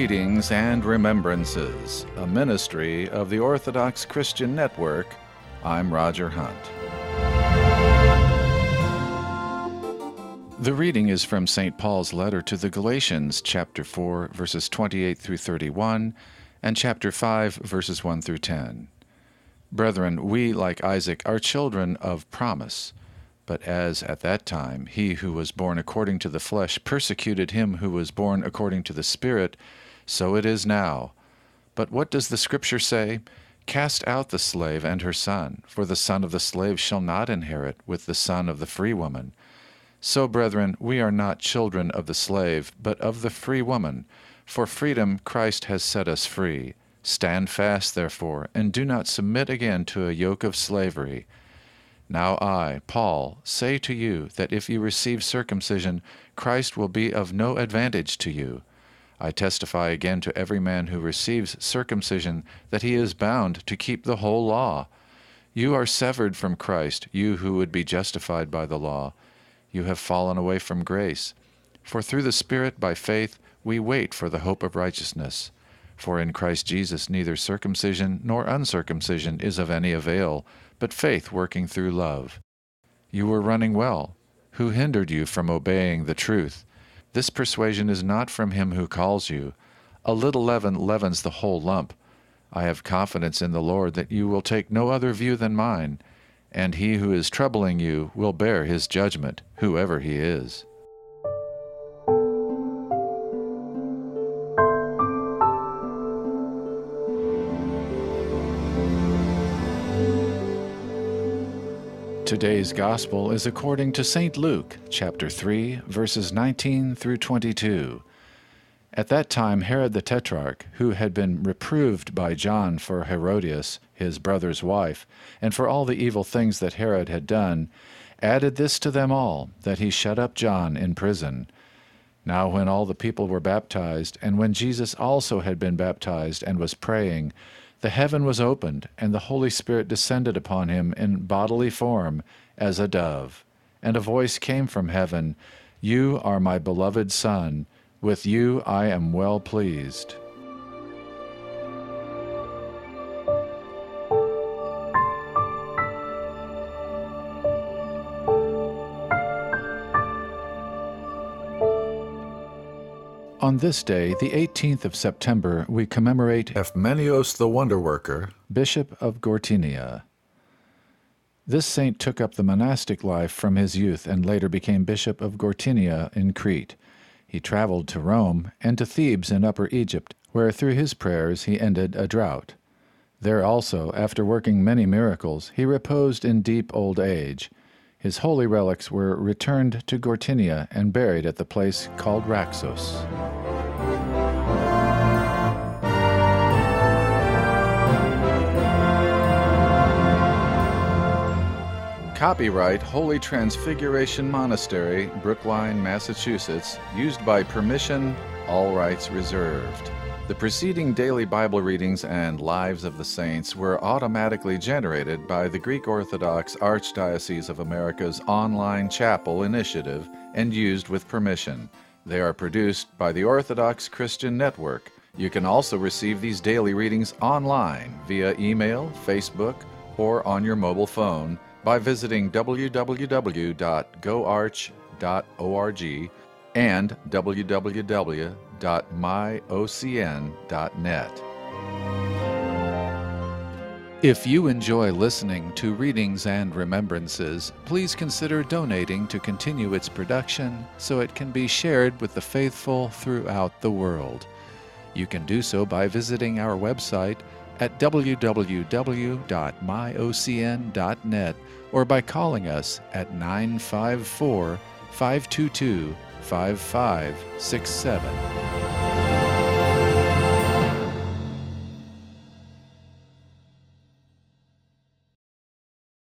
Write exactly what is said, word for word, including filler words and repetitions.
Readings and Remembrances, a ministry of the Orthodox Christian Network. I'm Roger Hunt. The reading is from Saint Paul's letter to the Galatians, chapter four, verses twenty-eight through thirty-one, and chapter five, verses one through ten. Brethren, we, like Isaac, are children of promise. But as at that time he who was born according to the flesh persecuted him who was born according to the Spirit, so it is now. But what does the Scripture say? Cast out the slave and her son, for the son of the slave shall not inherit with the son of the free woman. So, brethren, we are not children of the slave, but of the free woman. For freedom Christ has set us free. Stand fast, therefore, and do not submit again to a yoke of slavery. Now I, Paul, say to you that if you receive circumcision, Christ will be of no advantage to you. I testify again to every man who receives circumcision that he is bound to keep the whole law. You are severed from Christ, you who would be justified by the law. You have fallen away from grace. For through the Spirit, by faith, we wait for the hope of righteousness. For in Christ Jesus neither circumcision nor uncircumcision is of any avail, but faith working through love. You were running well. Who hindered you from obeying the truth? This persuasion is not from him who calls you. A little leaven leavens the whole lump. I have confidence in the Lord that you will take no other view than mine, and he who is troubling you will bear his judgment, whoever he is. Today's Gospel is according to Saint Luke, chapter three, verses nineteen through twenty-two. At that time Herod the Tetrarch, who had been reproved by John for Herodias, his brother's wife, and for all the evil things that Herod had done, added this to them all, that he shut up John in prison. Now when all the people were baptized, and when Jesus also had been baptized and was praying, the heaven was opened, and the Holy Spirit descended upon him in bodily form as a dove. And a voice came from heaven, "You are my beloved Son, with you I am well pleased." On this day, the eighteenth of September, we commemorate Ephmenios the Wonder Worker, Bishop of Gortynia. This saint took up the monastic life from his youth and later became Bishop of Gortynia in Crete. He traveled to Rome and to Thebes in Upper Egypt, where through his prayers he ended a drought. There also, after working many miracles, he reposed in deep old age. His holy relics were returned to Gortynia and buried at the place called Raxos. Copyright Holy Transfiguration Monastery, Brookline, Massachusetts, used by permission, all rights reserved. The preceding daily Bible readings and Lives of the Saints were automatically generated by the Greek Orthodox Archdiocese of America's online chapel initiative and used with permission. They are produced by the Orthodox Christian Network. You can also receive these daily readings online via email, Facebook, or on your mobile phone by visiting w w w dot go arch dot org and w w w dot my o c n dot net. If you enjoy listening to Readings and Remembrances, please consider donating to continue its production so it can be shared with the faithful throughout the world. You can do so by visiting our website at w w w dot my o c n dot net or by calling us at nine five four, five two two, five five six seven.